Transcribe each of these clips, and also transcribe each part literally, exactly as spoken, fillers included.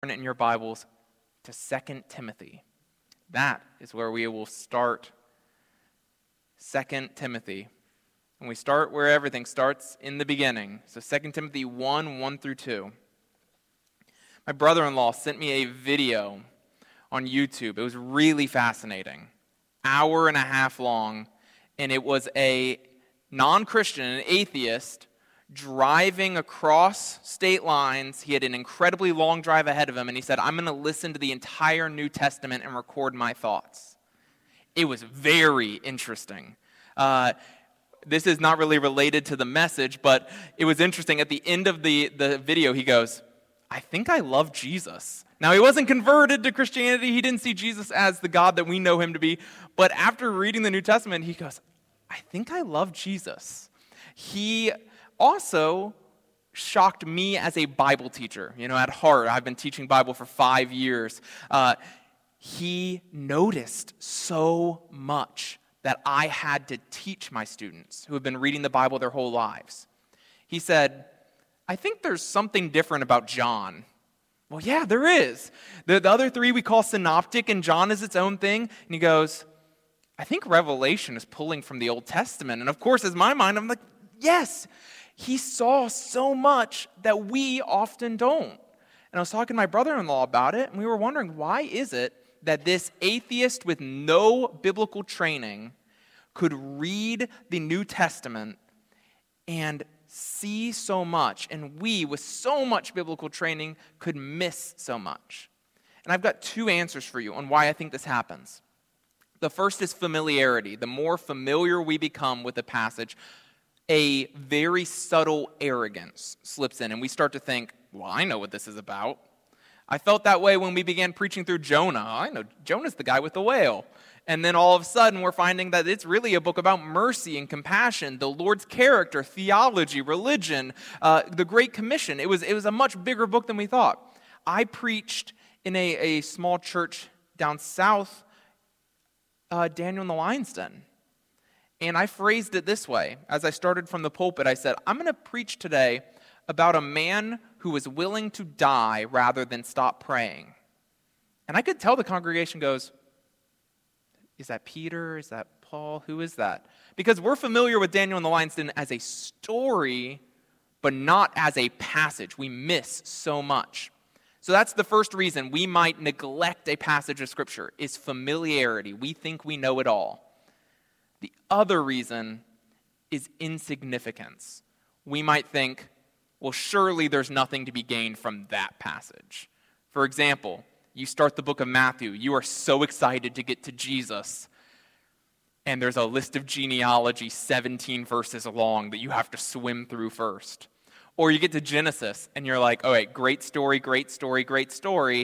Turn in your Bibles to Second Timothy. That is where we will start. Second Timothy. And we start where everything starts, in the beginning. So Second Timothy one, one through two. My brother-in-law sent me a video on YouTube. It was really fascinating. Hour and a half long. And it was a non-Christian, an atheist, driving across state lines. He had an incredibly long drive ahead of him, and he said, I'm going to listen to the entire New Testament and record my thoughts. It was very interesting. Uh, this is not really related to the message, but it was interesting. At the end of the, the video, he goes, I think I love Jesus. Now, he wasn't converted to Christianity. He didn't see Jesus as the God that we know him to be. But after reading the New Testament, he goes, I think I love Jesus. He also shocked me as a Bible teacher. You know, at heart, I've been teaching Bible for five years. Uh, he noticed so much that I had to teach my students who have been reading the Bible their whole lives. He said, I think there's something different about John. Well, yeah, there is. The, the other three we call synoptic, and John is its own thing. And he goes, I think Revelation is pulling from the Old Testament. And of course, as my mind, I'm like, yes. He saw so much that we often don't. And I was talking to my brother-in-law about it, and we were wondering, why is it that this atheist with no biblical training could read the New Testament and see so much, and we, with so much biblical training, could miss so much? And I've got two answers for you on why I think this happens. The first is familiarity. The more familiar we become with the passage, a very subtle arrogance slips in, and we start to think, well, I know what this is about. I felt that way when we began preaching through Jonah. I know Jonah's the guy with the whale. And then all of a sudden, we're finding that it's really a book about mercy and compassion, the Lord's character, theology, religion, uh, the Great Commission. It was, it was a much bigger book than we thought. I preached in a, a small church down south, uh, Daniel in the Lion's Den. And I phrased it this way. As I started from the pulpit, I said, I'm going to preach today about a man who was willing to die rather than stop praying. And I could tell the congregation goes, is that Peter? Is that Paul? Who is that? Because we're familiar with Daniel in the Lion's Den as a story, but not as a passage. We miss so much. So that's the first reason we might neglect a passage of Scripture, is familiarity. We think we know it all. The other reason is insignificance. We might think, well, surely there's nothing to be gained from that passage. For example, you start the book of Matthew. You are so excited to get to Jesus, and there's a list of genealogy seventeen verses long that you have to swim through first. Or you get to Genesis, and you're like, all right, great story, great story, great story.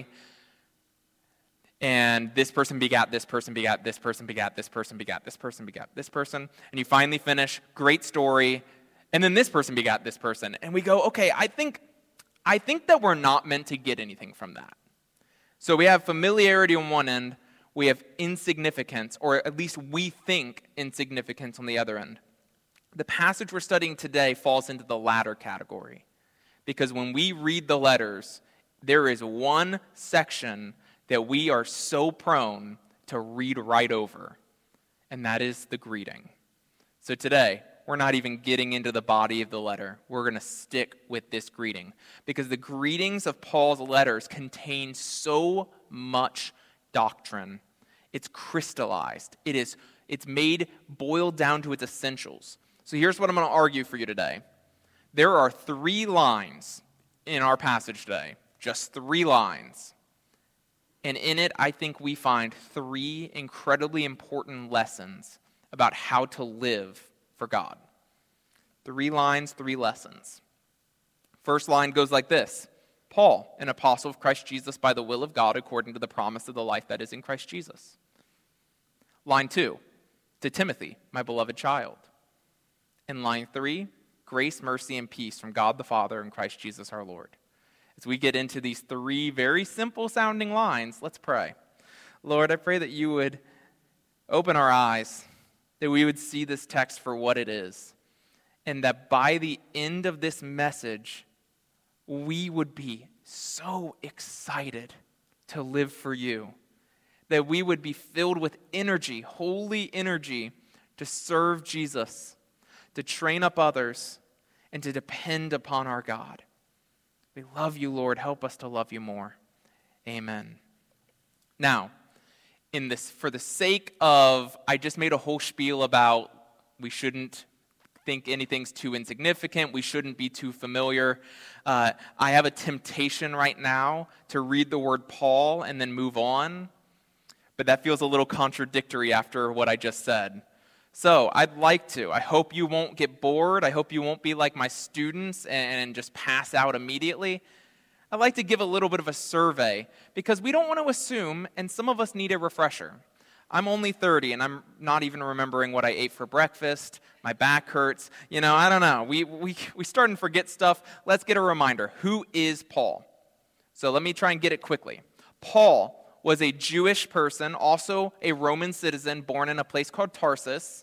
And this person begat, this person begat, this person begat, this person begat, this person begat, this person. And you finally finish, great story. And then this person begat this person. And we go, okay, I think, I think that we're not meant to get anything from that. So we have familiarity on one end. We have insignificance, or at least we think insignificance on the other end. The passage we're studying today falls into the latter category. Because when we read the letters, there is one section that we are so prone to read right over, and that is the greeting. So today, we're not even getting into the body of the letter. We're going to stick with this greeting, because the greetings of Paul's letters contain so much doctrine. It's crystallized. It is, it's made, boiled down to its essentials. So here's what I'm going to argue for you today. There are three lines in our passage today, just three lines. And in it, I think we find three incredibly important lessons about how to live for God. Three lines, three lessons. First line goes like this. Paul, an apostle of Christ Jesus by the will of God, according to the promise of the life that is in Christ Jesus. Line two, to Timothy, my beloved child. And line three, grace, mercy, and peace from God the Father and Christ Jesus our Lord. As we get into these three very simple sounding lines, let's pray. Lord, I pray that you would open our eyes, that we would see this text for what it is, and that by the end of this message, we would be so excited to live for you, that we would be filled with energy, holy energy, to serve Jesus, to train up others, and to depend upon our God. We love you, Lord. Help us to love you more. Amen. Now, in this, for the sake of, I just made a whole spiel about we shouldn't think anything's too insignificant, we shouldn't be too familiar. Uh, I have a temptation right now to read the word Paul and then move on, but that feels a little contradictory after what I just said. So I'd like to. I hope you won't get bored. I hope you won't be like my students and just pass out immediately. I'd like to give a little bit of a survey because we don't want to assume, and some of us need a refresher. I'm only thirty, and I'm not even remembering what I ate for breakfast. My back hurts. You know, I don't know. We we we start and forget stuff. Let's get a reminder. Who is Paul? So let me try and get it quickly. Paul was a Jewish person, also a Roman citizen, born in a place called Tarsus.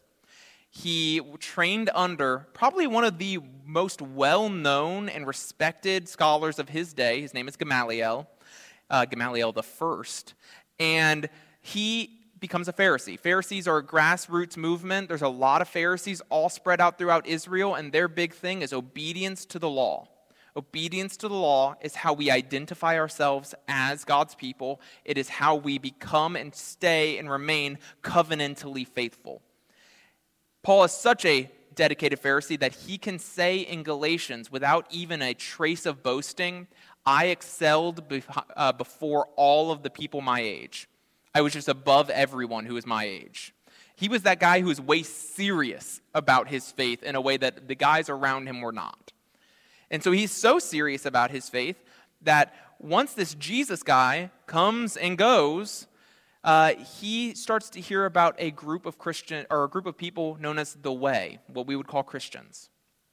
He trained under probably one of the most well-known and respected scholars of his day. His name is Gamaliel, uh, Gamaliel the First, and he becomes a Pharisee. Pharisees are a grassroots movement. There's a lot of Pharisees all spread out throughout Israel, and their big thing is obedience to the law. Obedience to the law is how we identify ourselves as God's people. It is how we become and stay and remain covenantally faithful. Paul is such a dedicated Pharisee that he can say in Galatians, without even a trace of boasting, I excelled be- uh, before all of the people my age. I was just above everyone who was my age. He was that guy who was way serious about his faith in a way that the guys around him were not. And so he's so serious about his faith that once this Jesus guy comes and goes, uh, he starts to hear about a group of Christian or a group of people known as the Way, what we would call Christians.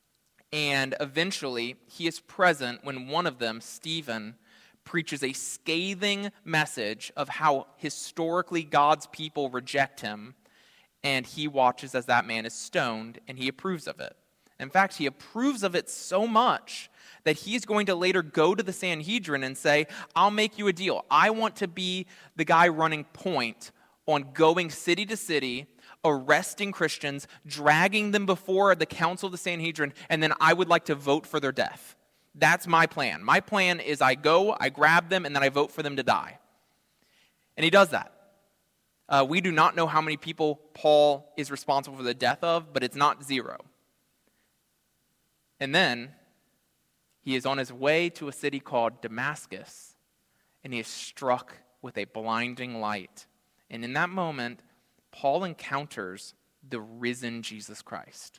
And eventually, he is present when one of them, Stephen, preaches a scathing message of how historically God's people reject him, and he watches as that man is stoned, and he approves of it. In fact, he approves of it so much that he's going to later go to the Sanhedrin and say, I'll make you a deal. I want to be the guy running point on going city to city, arresting Christians, dragging them before the council of the Sanhedrin, and then I would like to vote for their death. That's my plan. My plan is I go, I grab them, and then I vote for them to die. And he does that. Uh, we do not know how many people Paul is responsible for the death of, but it's not zero. And then he is on his way to a city called Damascus, and he is struck with a blinding light. And in that moment, Paul encounters the risen Jesus Christ.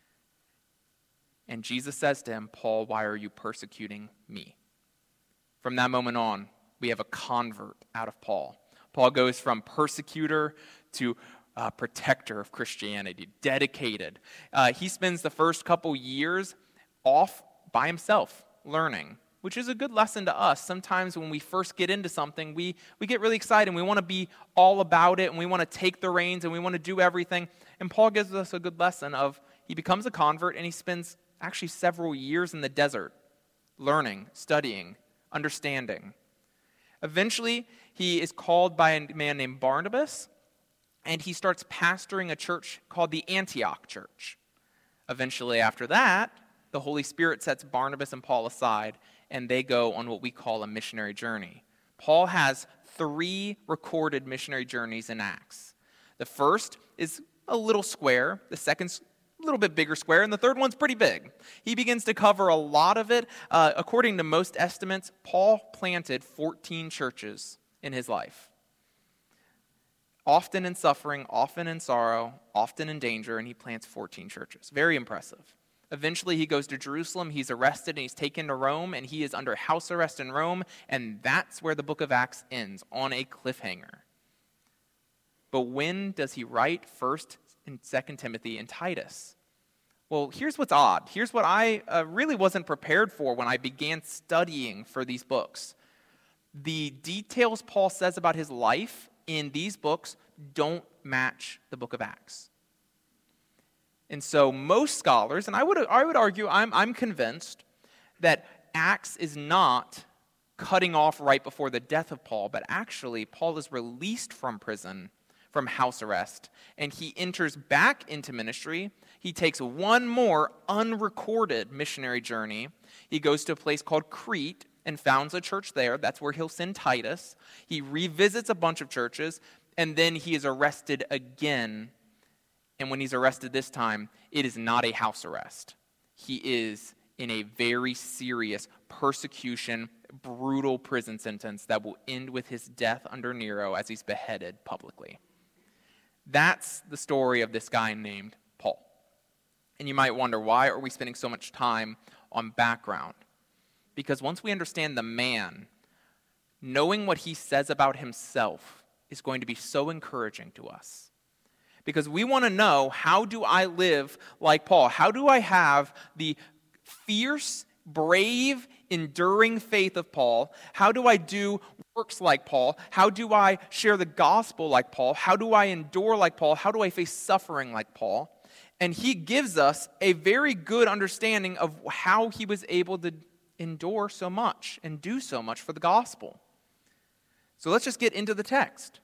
And Jesus says to him, Paul, why are you persecuting me? From that moment on, we have a convert out of Paul. Paul goes from persecutor to uh, protector of Christianity, dedicated. Uh, he spends the first couple years off by himself learning, which is a good lesson to us. Sometimes when we first get into something, we, we get really excited and we want to be all about it and we want to take the reins and we want to do everything. And Paul gives us a good lesson of he becomes a convert and he spends actually several years in the desert learning, studying, understanding. Eventually, he is called by a man named Barnabas, and he starts pastoring a church called the Antioch Church. Eventually, after that, the Holy Spirit sets Barnabas and Paul aside, and they go on what we call a missionary journey. Paul has three recorded missionary journeys in Acts. The first is a little square, the second's a little bit bigger square, and the third one's pretty big. He begins to cover a lot of it. Uh, according to most estimates, Paul planted fourteen churches in his life. Often in suffering, often in sorrow, often in danger, and he plants fourteen churches. Very impressive. Eventually, he goes to Jerusalem, he's arrested, and he's taken to Rome, and he is under house arrest in Rome, and that's where the book of Acts ends, on a cliffhanger. But when does he write First and Second Timothy and Titus? Well, here's what's odd. Here's what I uh, really wasn't prepared for when I began studying for these books. The details Paul says about his life in these books don't match the book of Acts. And so most scholars, and I would I would argue, I'm I'm convinced that Acts is not cutting off right before the death of Paul, but actually Paul is released from prison, from house arrest, and he enters back into ministry. He takes one more unrecorded missionary journey. He goes to a place called Crete and founds a church there. That's where he'll send Titus. He revisits a bunch of churches, and then he is arrested again. And when he's arrested this time, it is not a house arrest. He is in a very serious persecution, brutal prison sentence that will end with his death under Nero as he's beheaded publicly. That's the story of this guy named Paul. And you might wonder, why are we spending so much time on background? Because once we understand the man, knowing what he says about himself is going to be so encouraging to us. Because we want to know, how do I live like Paul? How do I have the fierce, brave, enduring faith of Paul? How do I do works like Paul? How do I share the gospel like Paul? How do I endure like Paul? How do I face suffering like Paul? And he gives us a very good understanding of how he was able to endure so much and do so much for the gospel. So let's just get into the text.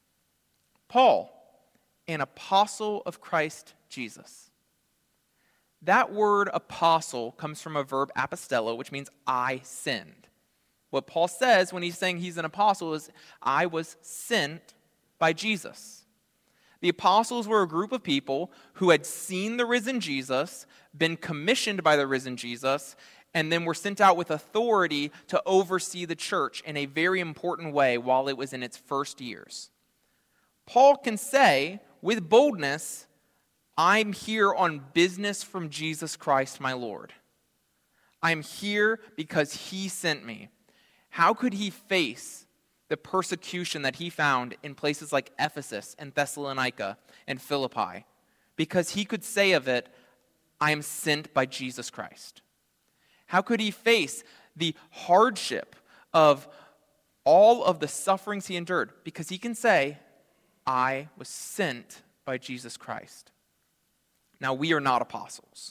Paul, an apostle of Christ Jesus. That word apostle comes from a verb apostello, which means I send. What Paul says when he's saying he's an apostle is, I was sent by Jesus. The apostles were a group of people who had seen the risen Jesus, been commissioned by the risen Jesus, and then were sent out with authority to oversee the church in a very important way while it was in its first years. Paul can say with boldness, I'm here on business from Jesus Christ, my Lord. I'm here because he sent me. How could he face the persecution that he found in places like Ephesus and Thessalonica and Philippi? Because he could say of it, I am sent by Jesus Christ. How could he face the hardship of all of the sufferings he endured? Because he can say, I was sent by Jesus Christ. Now, we are not apostles.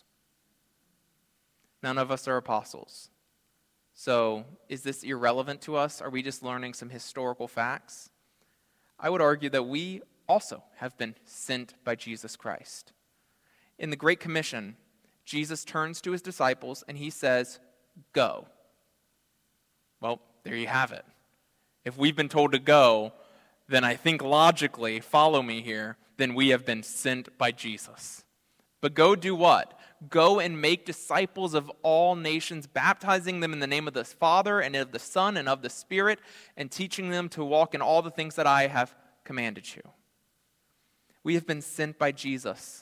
None of us are apostles. So, is this irrelevant to us? Are we just learning some historical facts? I would argue that we also have been sent by Jesus Christ. In the Great Commission, Jesus turns to his disciples and he says, go. Well, there you have it. If we've been told to go, then I think logically, follow me here, then we have been sent by Jesus. But go do what? Go and make disciples of all nations, baptizing them in the name of the Father and of the Son and of the Spirit, and teaching them to walk in all the things that I have commanded you. We have been sent by Jesus.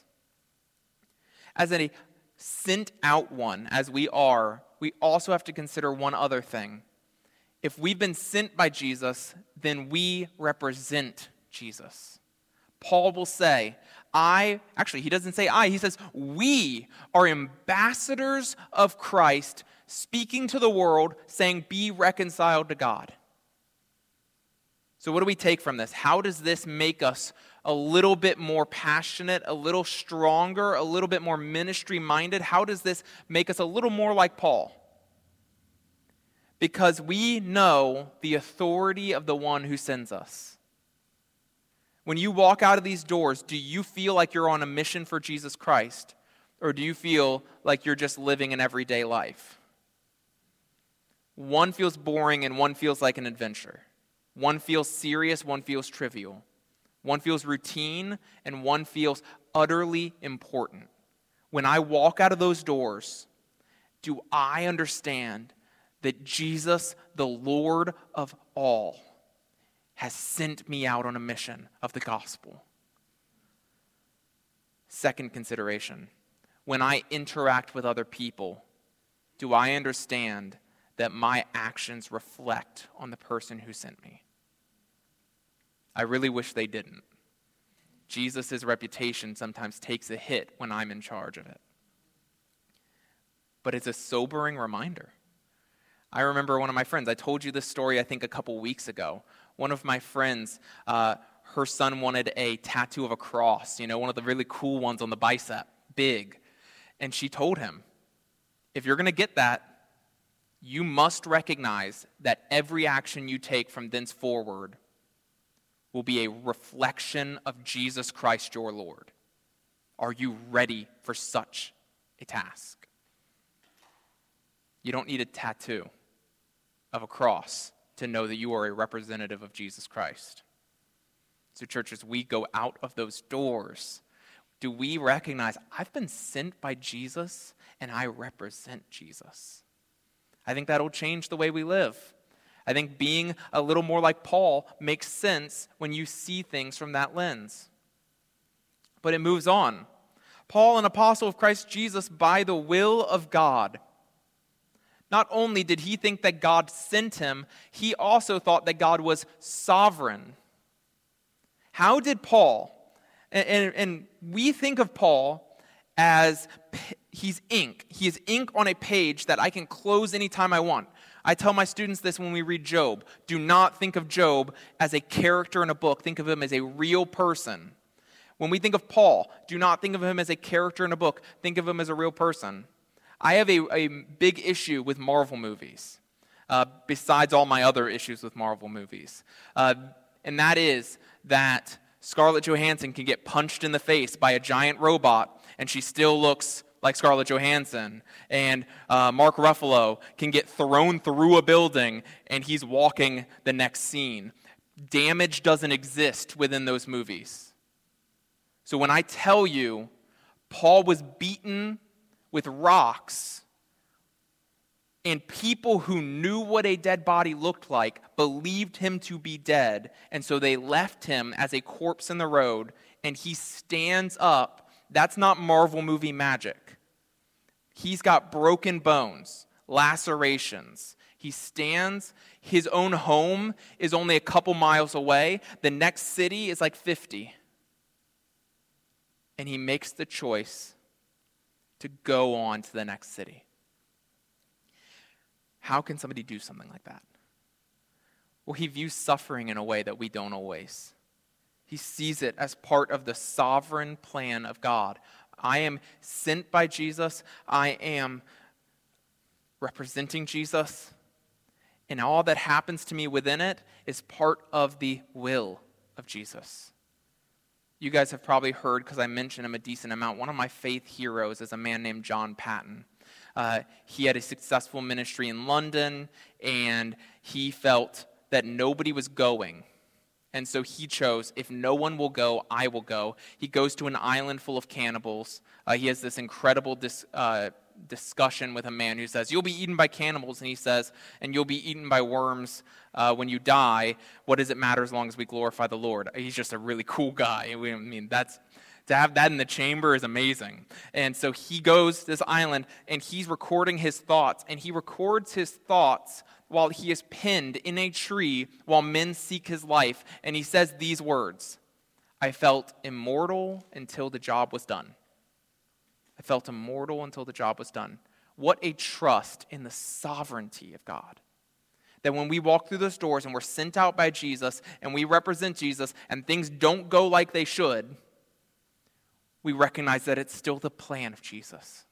As a sent out one, as we are, we also have to consider one other thing. If we've been sent by Jesus, then we represent Jesus. Paul will say, I, actually, he doesn't say I, he says, we are ambassadors of Christ, speaking to the world, saying, be reconciled to God. So what do we take from this? How does this make us a little bit more passionate, a little stronger, a little bit more ministry-minded? How does this make us a little more like Paul? Because we know the authority of the one who sends us. When you walk out of these doors, do you feel like you're on a mission for Jesus Christ? Or do you feel like you're just living an everyday life? One feels boring and one feels like an adventure. One feels serious, one feels trivial. One feels routine and one feels utterly important. When I walk out of those doors, do I understand that Jesus, the Lord of all, has sent me out on a mission of the gospel? Second consideration, when I interact with other people, do I understand that my actions reflect on the person who sent me? I really wish they didn't. Jesus' reputation sometimes takes a hit when I'm in charge of it. But it's a sobering reminder. I remember one of my friends, I told you this story I think a couple weeks ago. One of my friends, uh, her son wanted a tattoo of a cross, you know, one of the really cool ones on the bicep, big. And she told him, if you're going to get that, you must recognize that every action you take from thenceforward will be a reflection of Jesus Christ your Lord. Are you ready for such a task? You don't need a tattoo of a cross to know that you are a representative of Jesus Christ. So, church, as we go out of those doors, do we recognize I've been sent by Jesus and I represent Jesus? I think that'll change the way we live. I think being a little more like Paul makes sense when you see things from that lens. But it moves on. Paul, an apostle of Christ Jesus by the will of God. Not only did he think that God sent him, he also thought that God was sovereign. How did Paul, and, and, and we think of Paul as he's ink. He is ink on a page that I can close anytime I want. I tell my students this when we read Job. Do not think of Job as a character in a book. Think of him as a real person. When we think of Paul, do not think of him as a character in a book. Think of him as a real person. I have a, a big issue with Marvel movies, uh, besides all my other issues with Marvel movies. Uh, and that is that Scarlett Johansson can get punched in the face by a giant robot, and she still looks like Scarlett Johansson. And uh, Mark Ruffalo can get thrown through a building, and he's walking the next scene. Damage doesn't exist within those movies. So when I tell you Paul was beaten with rocks, and people who knew what a dead body looked like believed him to be dead, and so they left him as a corpse in the road, and he stands up, that's not Marvel movie magic. He's got broken bones, lacerations. He stands, his own home is only a couple miles away, the next city is like fifty. And he makes the choice to go on to the next city. How can somebody do something like that? Well, he views suffering in a way that we don't always. He sees it as part of the sovereign plan of God. I am sent by Jesus. I am representing Jesus. And all that happens to me within it is part of the will of Jesus. You guys have probably heard, because I mention him a decent amount, one of my faith heroes is a man named John Patton. Uh, he had a successful ministry in London, and he felt that nobody was going. And so he chose, if no one will go, I will go. He goes to an island full of cannibals. Uh, he has this incredible dis, uh, discussion with a man who says, you'll be eaten by cannibals. And he says, and you'll be eaten by worms uh, when you die. What does it matter as long as we glorify the Lord? He's just a really cool guy. I mean, that's to have that in the chamber is amazing. And so he goes to this island, and he's recording his thoughts. And he records his thoughts while he is pinned in a tree while men seek his life. And he says these words, I felt immortal until the job was done. I felt immortal until the job was done. What a trust in the sovereignty of God. That when we walk through those doors and we're sent out by Jesus and we represent Jesus and things don't go like they should, we recognize that it's still the plan of Jesus.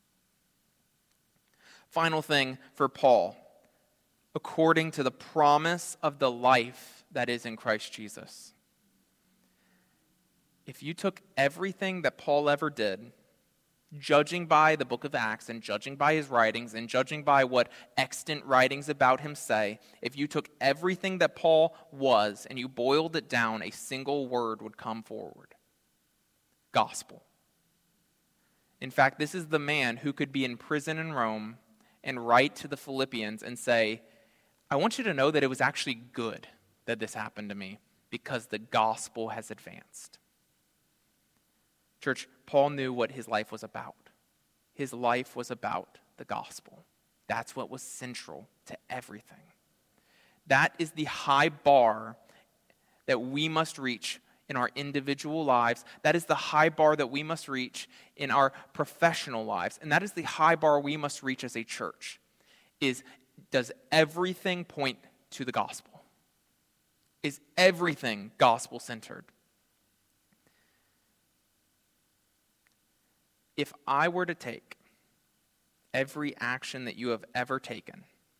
Final thing for Paul, according to the promise of the life that is in Christ Jesus. If you took everything that Paul ever did, judging by the book of Acts and judging by his writings and judging by what extant writings about him say, if you took everything that Paul was and you boiled it down, a single word would come forward. Gospel. In fact, this is the man who could be in prison in Rome and write to the Philippians and say, I want you to know that it was actually good that this happened to me because the gospel has advanced. Church, Paul knew what his life was about. His life was about the gospel. That's what was central to everything. That is the high bar that we must reach in our individual lives. That is the high bar that we must reach in our professional lives. And that is the high bar we must reach as a church. Is, does everything point to the gospel? Is everything gospel-centered? If I were to take every action that you have ever taken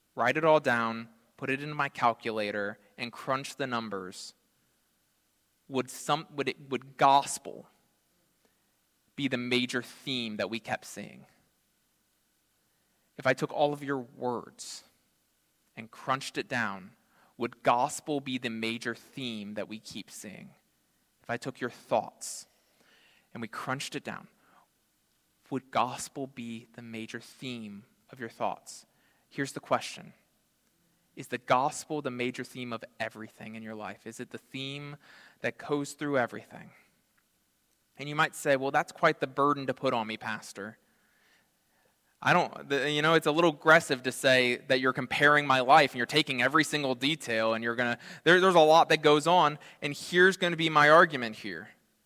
write it all down, put it into my calculator, and crunch the numbers, would some would it would gospel be the major theme that we kept seeing? If I took all of your words and crunched it down, would gospel be the major theme that we keep seeing? If I took your thoughts and we crunched it down, would gospel be the major theme of your thoughts? Here's the question. Is the gospel the major theme of everything in your life? Is it the theme that goes through everything? And you might say, well, that's quite the burden to put on me, Pastor. I don't, the, you know, it's a little aggressive to say that you're comparing my life and you're taking every single detail and you're going to, there, there's a lot that goes on. And here's going to be my argument here.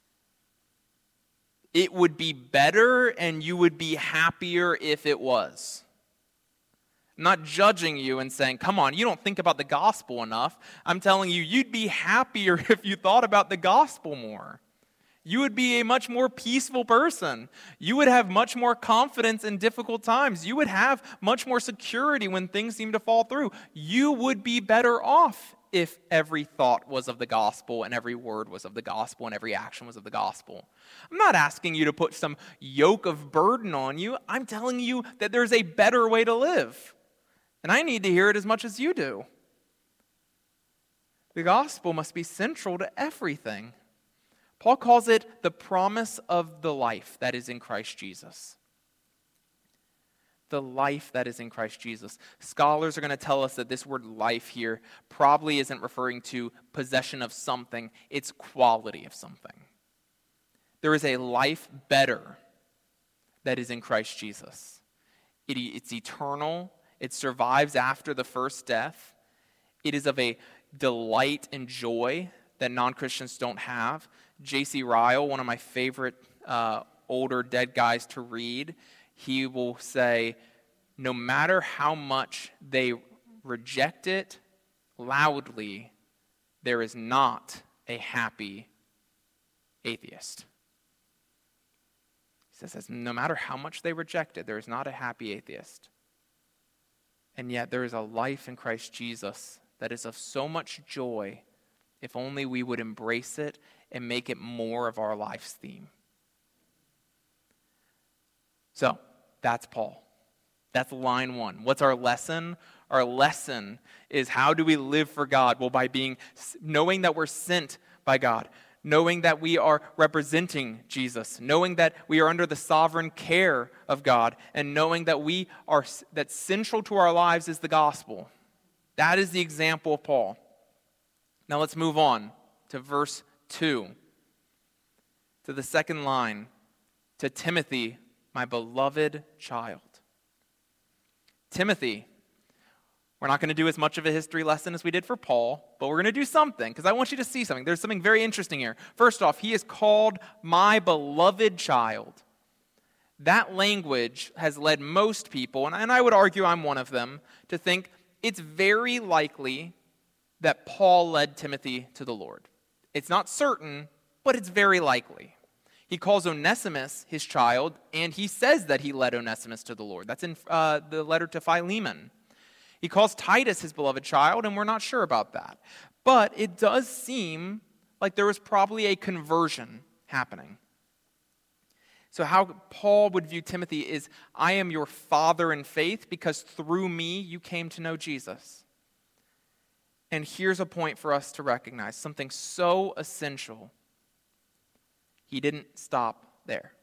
It would be better and you would be happier if it was. I'm not judging you and saying, come on, you don't think about the gospel enough. I'm telling you, you'd be happier if you thought about the gospel more. You would be a much more peaceful person. You would have much more confidence in difficult times. You would have much more security when things seem to fall through. You would be better off if every thought was of the gospel and every word was of the gospel and every action was of the gospel. I'm not asking you to put some yoke of burden on you. I'm telling you that there's a better way to live. And I need to hear it as much as you do. The gospel must be central to everything. Paul calls it the promise of the life that is in Christ Jesus. The life that is in Christ Jesus. Scholars are going to tell us that this word life here probably isn't referring to possession of something, it's quality of something. There is a life better that is in Christ Jesus. It, it's eternal. It survives after the first death. It is of a delight and joy that non-Christians don't have. J C Ryle, one of my favorite uh, older dead guys to read, he will say, no matter how much they reject it loudly, there is not a happy atheist. He says, no matter how much they reject it, there is not a happy atheist. And yet there is a life in Christ Jesus that is of so much joy if only we would embrace it and make it more of our life's theme. So, that's Paul. That's line one. What's our lesson? Our lesson is how do we live for God? Well, by being, knowing that we're sent by God, knowing that we are representing Jesus, knowing that we are under the sovereign care of God, and knowing that we are, that central to our lives is the gospel. That is the example of Paul. Now let's move on to verse two, to the second line, to Timothy, my beloved child. Timothy, we're not going to do as much of a history lesson as we did for Paul, but we're going to do something, because I want you to see something. There's something very interesting here. First off, he is called my beloved child. That language has led most people, and I would argue I'm one of them, to think it's very likely that Paul led Timothy to the Lord. It's not certain, but it's very likely. He calls Onesimus his child, and he says that he led Onesimus to the Lord. That's in uh, the letter to Philemon. He calls Titus his beloved child, and we're not sure about that. But it does seem like there was probably a conversion happening. So how Paul would view Timothy is, I am your father in faith because through me you came to know Jesus. And here's a point for us to recognize, something so essential. He didn't stop there.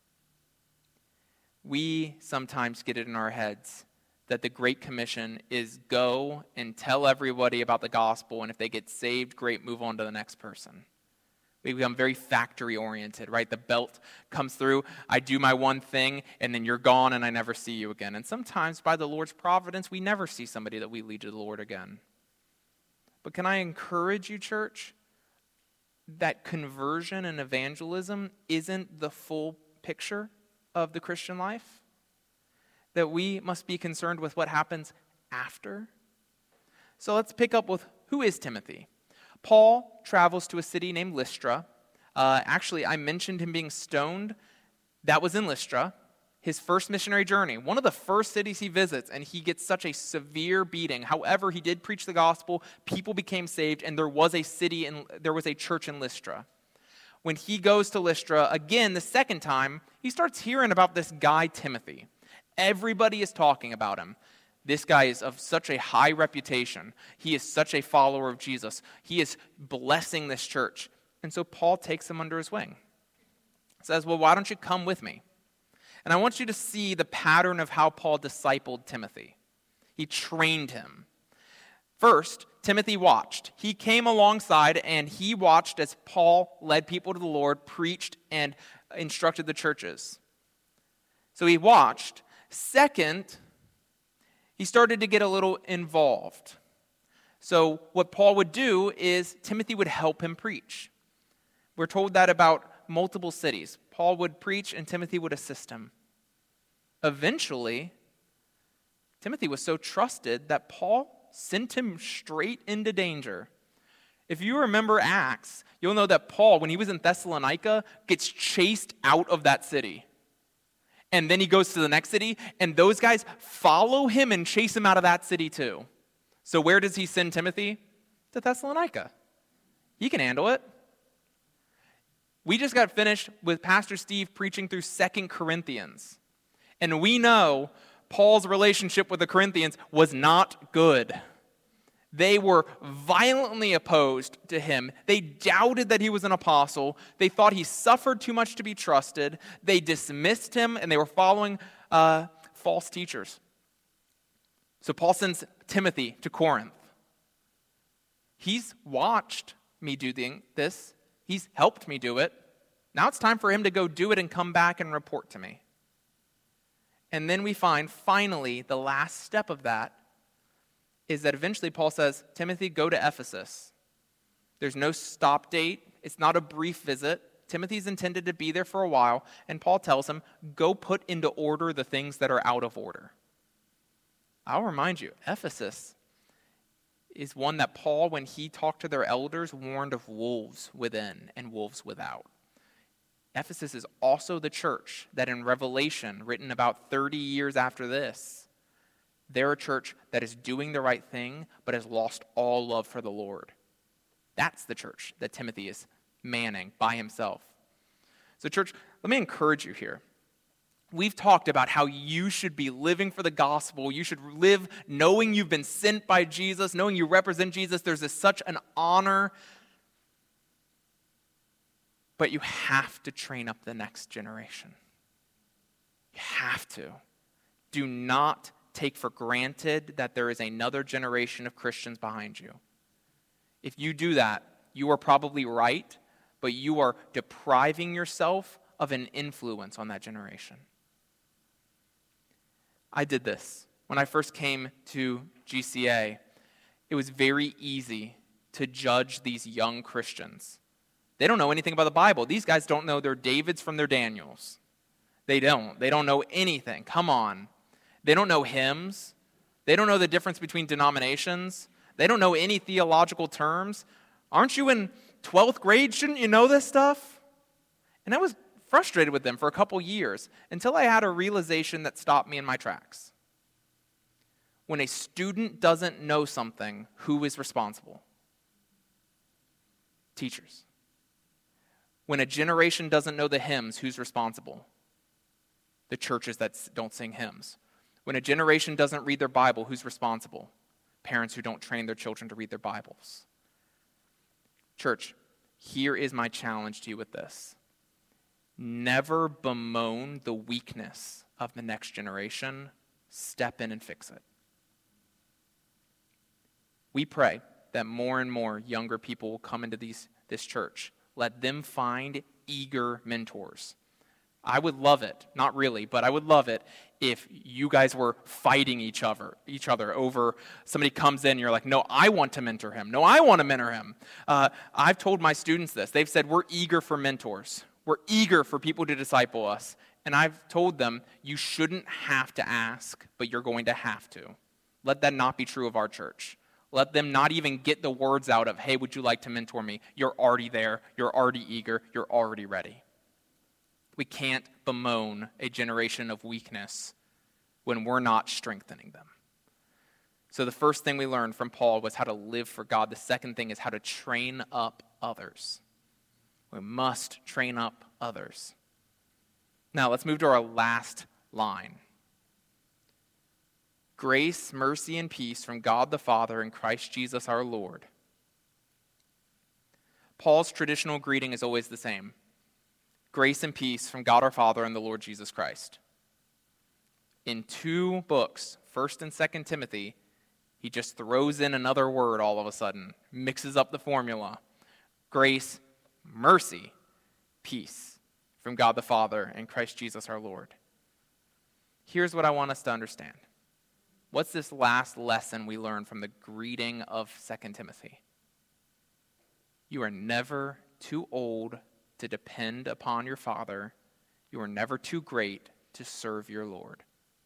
We sometimes get it in our heads that the Great Commission is go and tell everybody about the gospel, and if they get saved, great, move on to the next person. We become very factory-oriented, right? The belt comes through, I do my one thing, and then you're gone, and I never see you again. And sometimes, by the Lord's providence, we never see somebody that we lead to the Lord again. But can I encourage you, church, that conversion and evangelism isn't the full picture of the Christian life? That we must be concerned with what happens after? So let's pick up with, who is Timothy? Paul travels to a city named Lystra. Uh, actually, I mentioned him being stoned. That was in Lystra. his first missionary journey, one of the first cities he visits, and he gets such a severe beating. However, he did preach the gospel, people became saved, and there was a city, and there was a church in Lystra. When he goes to Lystra, again, the second time, he starts hearing about this guy, Timothy. Everybody is talking about him. This guy is of such a high reputation. He is such a follower of Jesus. He is blessing this church. And so Paul takes him under his wing. Says, well, why don't you come with me? And I want you to see the pattern of how Paul discipled Timothy. He trained him. First, Timothy watched. He came alongside and he watched as Paul led people to the Lord, preached, and instructed the churches. So he watched. Second, he started to get a little involved. So what Paul would do is Timothy would help him preach. We're told that about multiple cities. Paul would preach and Timothy would assist him. Eventually, Timothy was so trusted that Paul sent him straight into danger. If you remember Acts, you'll know that Paul, when he was in Thessalonica, gets chased out of that city. And then he goes to the next city, and those guys follow him and chase him out of that city too. So where does he send Timothy? To Thessalonica. He can handle it. We just got finished with Pastor Steve preaching through Second Corinthians. And we know Paul's relationship with the Corinthians was not good. They were violently opposed to him. They doubted that he was an apostle. They thought he suffered too much to be trusted. They dismissed him, and they were following uh, false teachers. So Paul sends Timothy to Corinth. He's watched me do this. He's helped me do it. Now it's time for him to go do it and come back and report to me. And then we find, finally, the last step of that is that eventually Paul says, Timothy, go to Ephesus. There's no stop date. It's not a brief visit. Timothy's intended to be there for a while. And Paul tells him, go put into order the things that are out of order. I'll remind you, Ephesus is one that Paul, when he talked to their elders, warned of wolves within and wolves without. Ephesus is also the church that in Revelation, written about thirty years after this, they're a church that is doing the right thing, but has lost all love for the Lord. That's the church that Timothy is manning by himself. So church, let me encourage you here. We've talked about how you should be living for the gospel. You should live knowing you've been sent by Jesus, knowing you represent Jesus. There's a, such an honor. But you have to train up the next generation. You have to. Do not take for granted that there is another generation of Christians behind you. If you do that, you are probably right, but you are depriving yourself of an influence on that generation. I did this. When I first came to G C A, it was very easy to judge these young Christians. They don't know anything about the Bible. These guys don't know their Davids from their Daniels. They don't. They don't know anything. Come on. They don't know hymns. They don't know the difference between denominations. They don't know any theological terms. Aren't you in twelfth grade? Shouldn't you know this stuff? And I was frustrated with them for a couple years until I had a realization that stopped me in my tracks. When a student doesn't know something, who is responsible? Teachers. When a generation doesn't know the hymns, who's responsible? The churches that don't sing hymns. When a generation doesn't read their Bible, who's responsible? Parents who don't train their children to read their Bibles. Church, here is my challenge to you with this. Never bemoan the weakness of the next generation. Step in and fix it. We pray that more and more younger people will come into these, this church. Let them find eager mentors. I would love it, not really, but I would love it if you guys were fighting each other, each other over somebody comes in and you're like, no, I want to mentor him. No, I want to mentor him. Uh, I've told my students this. They've said, we're eager for mentors. We're eager for people to disciple us. And I've told them, you shouldn't have to ask, but you're going to have to. Let that not be true of our church. Let them not even get the words out of, hey, would you like to mentor me? You're already there. You're already eager. You're already ready. We can't bemoan a generation of weakness when we're not strengthening them. So the first thing we learned from Paul was how to live for God. The second thing is how to train up others. We must train up others. Now let's move to our last line. Grace, mercy, and peace from God the Father and Christ Jesus our Lord. Paul's traditional greeting is always the same. Grace and peace from God our Father and the Lord Jesus Christ. In two books, First and Second Timothy, he just throws in another word all of a sudden, mixes up the formula. Grace, mercy, peace from God the Father and Christ Jesus our Lord. Here's what I want us to understand. What's this last lesson we learned from the greeting of Second Timothy? You are never too old to depend upon your Father. You are never too great to serve your Lord.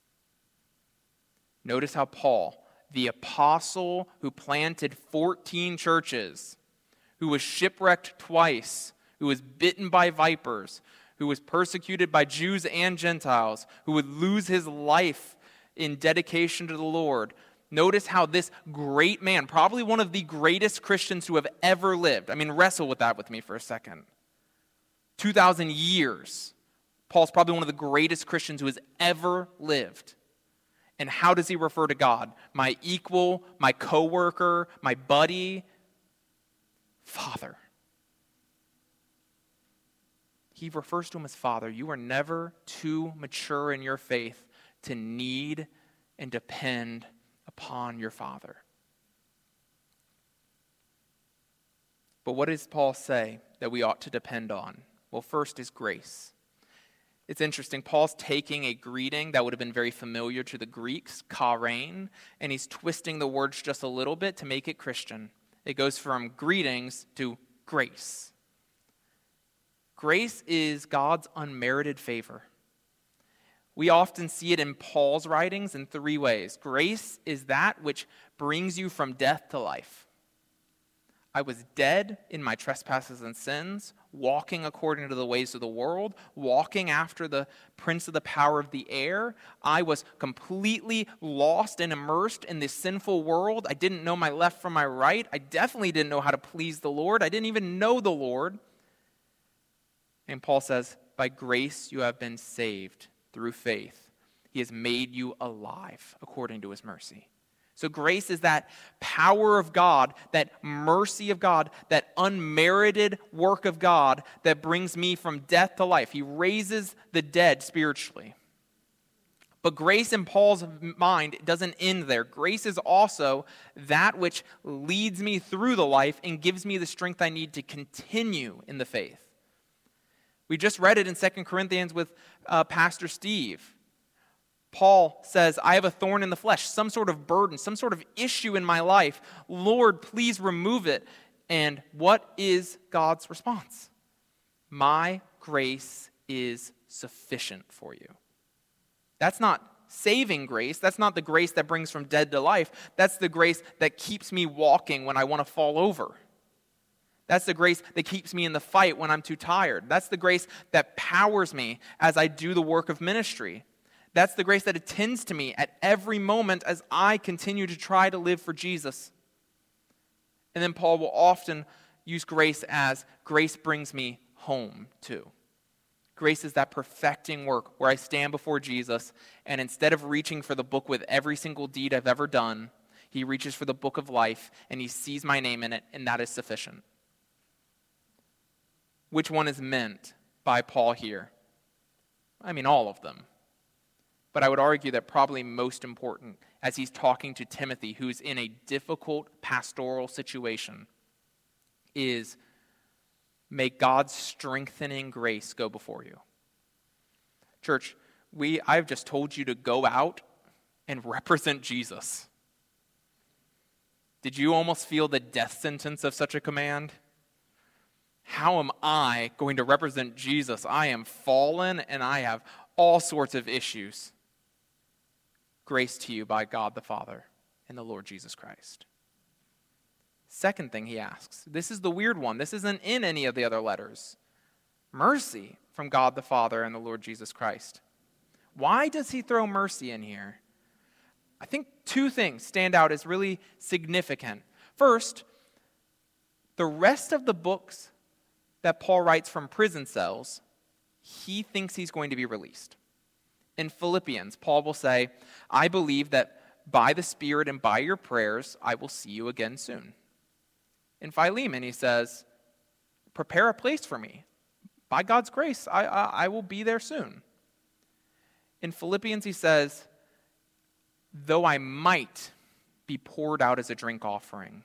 Notice how Paul, the apostle who planted fourteen churches, who was shipwrecked twice, who was bitten by vipers, who was persecuted by Jews and Gentiles, who would lose his life in dedication to the Lord. Notice how this great man, probably one of the greatest Christians who have ever lived, I mean, wrestle with that with me for a second. two thousand years. Paul's probably one of the greatest Christians who has ever lived. And how does he refer to God? My equal, my coworker, my buddy, Father. He refers to him as Father. You are never too mature in your faith to need and depend upon your Father. But what does Paul say that we ought to depend on? Well, first is grace. It's interesting. Paul's taking a greeting that would have been very familiar to the Greeks, charein, and he's twisting the words just a little bit to make it Christian. It goes from greetings to grace. Grace is God's unmerited favor. We often see it in Paul's writings in three ways. Grace is that which brings you from death to life. I was dead in my trespasses and sins, walking according to the ways of the world, walking after the prince of the power of the air. I was completely lost and immersed in this sinful world. I didn't know my left from my right. I definitely didn't know how to please the Lord. I didn't even know the Lord. And Paul says, by grace you have been saved through faith. He has made you alive according to his mercy. So grace is that power of God, that mercy of God, that unmerited work of God that brings me from death to life. He raises the dead spiritually. But grace in Paul's mind doesn't end there. Grace is also that which leads me through the life and gives me the strength I need to continue in the faith. We just read it in Second Corinthians with uh, Pastor Steve. Paul says, I have a thorn in the flesh, some sort of burden, some sort of issue in my life. Lord, please remove it. And what is God's response? My grace is sufficient for you. That's not saving grace. That's not the grace that brings from dead to life. That's the grace that keeps me walking when I want to fall over. That's the grace that keeps me in the fight when I'm too tired. That's the grace that powers me as I do the work of ministry. That's the grace that attends to me at every moment as I continue to try to live for Jesus. And then Paul will often use grace as grace brings me home too. Grace is that perfecting work where I stand before Jesus, and instead of reaching for the book with every single deed I've ever done, he reaches for the book of life and he sees my name in it, and that is sufficient. Which one is meant by Paul here? I mean, all of them. But I would argue that probably most important, as he's talking to Timothy, who's in a difficult pastoral situation, is may God's strengthening grace go before you. Church, we I've just told you to go out and represent Jesus. Did you almost feel the death sentence of such a command? How am I going to represent Jesus? I am fallen and I have all sorts of issues. Grace to you by God the Father and the Lord Jesus Christ. Second thing he asks, this is the weird one. This isn't in any of the other letters. Mercy from God the Father and the Lord Jesus Christ. Why does he throw mercy in here? I think two things stand out as really significant. First, the rest of the books that Paul writes from prison cells, he thinks he's going to be released. In Philippians, Paul will say, I believe that by the Spirit and by your prayers, I will see you again soon. In Philemon, he says, prepare a place for me. By God's grace, I, I, I will be there soon. In Philippians, he says, though I might be poured out as a drink offering.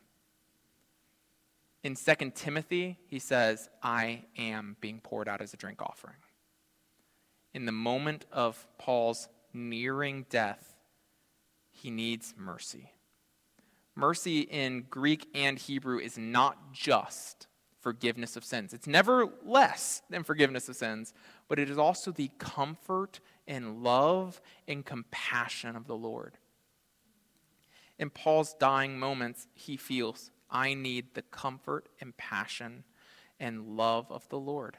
In Second Timothy, he says, I am being poured out as a drink offering. In the moment of Paul's nearing death, he needs mercy. Mercy in Greek and Hebrew is not just forgiveness of sins. It's never less than forgiveness of sins, but it is also the comfort and love and compassion of the Lord. In Paul's dying moments, he feels, I need the comfort and passion and love of the Lord.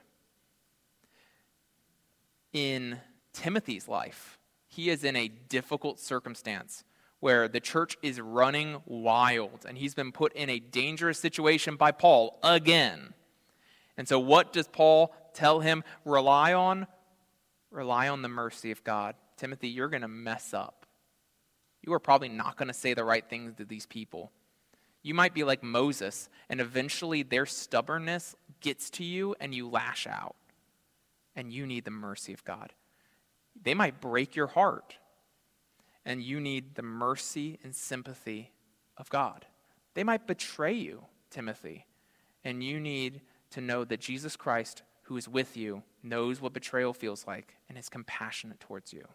In Timothy's life, he is in a difficult circumstance where the church is running wild, and he's been put in a dangerous situation by Paul again. And so what does Paul tell him? Rely on, rely on the mercy of God. Timothy, you're going to mess up. You are probably not going to say the right things to these people. You might be like Moses, and eventually their stubbornness gets to you, and you lash out. And you need the mercy of God. They might break your heart. And you need the mercy and sympathy of God. They might betray you, Timothy. And you need to know that Jesus Christ, who is with you, knows what betrayal feels like and is compassionate towards you.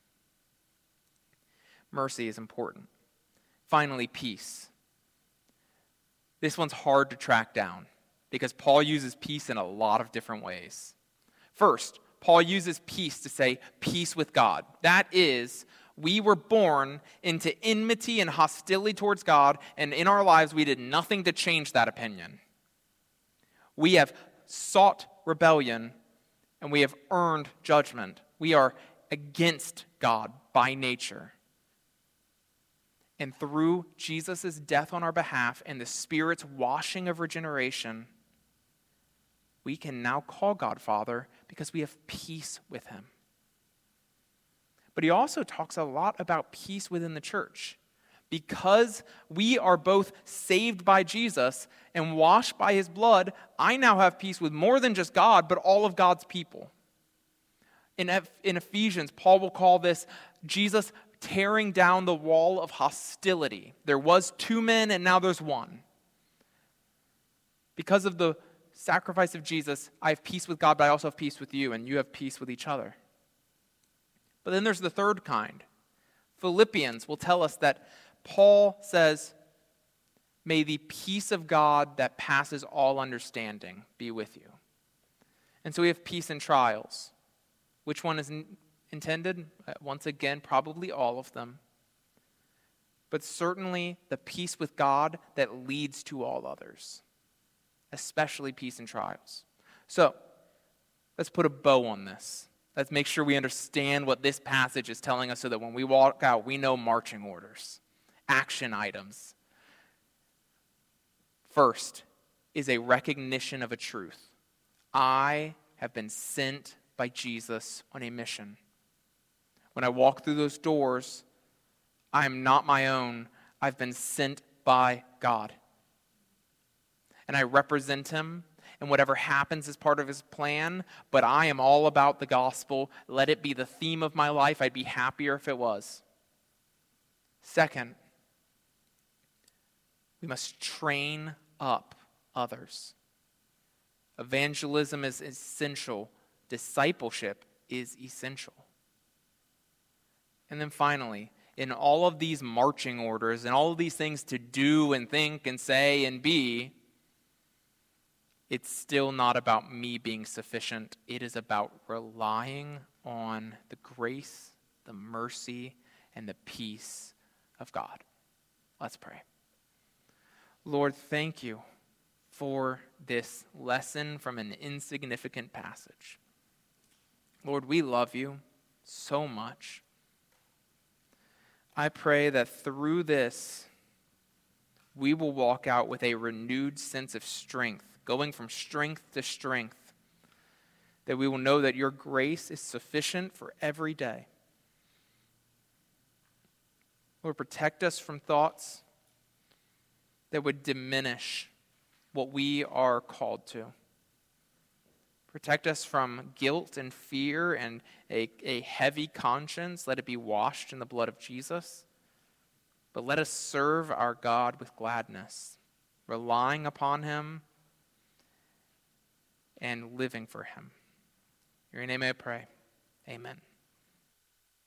Mercy is important. Finally, peace. This one's hard to track down because Paul uses peace in a lot of different ways. First, Paul uses peace to say peace with God. That is, we were born into enmity and hostility towards God, and in our lives we did nothing to change that opinion. We have sought rebellion, and we have earned judgment. We are against God by nature. And through Jesus' death on our behalf and the Spirit's washing of regeneration, we can now call God Father because we have peace with him. But he also talks a lot about peace within the church. Because we are both saved by Jesus and washed by his blood, I now have peace with more than just God, but all of God's people. In, in Ephesians, Paul will call this Jesus tearing down the wall of hostility. There was two men and now there's one. Because of the sacrifice of Jesus, I have peace with God, but I also have peace with you, and you have peace with each other. But then there's the third kind. Philippians will tell us that Paul says, may the peace of God that passes all understanding be with you. And so we have peace in trials. Which one is intended? Once again, probably all of them. But certainly the peace with God that leads to all others. Especially peace in trials. So, let's put a bow on this. Let's make sure we understand what this passage is telling us so that when we walk out, we know marching orders, action items. First is a recognition of a truth. I have been sent by Jesus on a mission. When I walk through those doors, I am not my own. I've been sent by God. And I represent him, and whatever happens is part of his plan, but I am all about the gospel. Let it be the theme of my life. I'd be happier if it was. Second, we must train up others. Evangelism is essential. Discipleship is essential. And then finally, in all of these marching orders and all of these things to do and think and say and be, it's still not about me being sufficient. It is about relying on the grace, the mercy, and the peace of God. Let's pray. Lord, thank you for this lesson from an insignificant passage. Lord, we love you so much. I pray that through this, we will walk out with a renewed sense of strength, going from strength to strength, that we will know that your grace is sufficient for every day. Lord, protect us from thoughts that would diminish what we are called to. Protect us from guilt and fear and a, a heavy conscience. Let it be washed in the blood of Jesus. But let us serve our God with gladness, relying upon him and living for him. In your name I pray. Amen.